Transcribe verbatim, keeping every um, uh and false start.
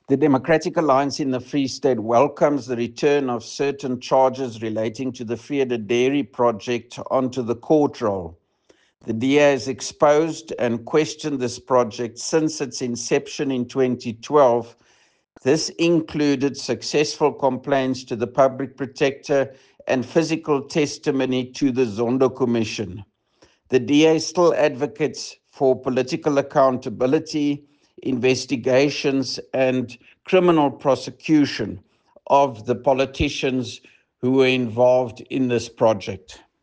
The Democratic Alliance in the Free State welcomes the return of certain charges relating to the Vrede Dairy project onto the court roll. The D A has exposed and questioned this project since its inception in twenty twelve. This included successful complaints to the Public Protector and physical testimony to the Zondo Commission. The D A still advocates for political accountability, investigations, and criminal prosecution of the politicians who were involved in this project.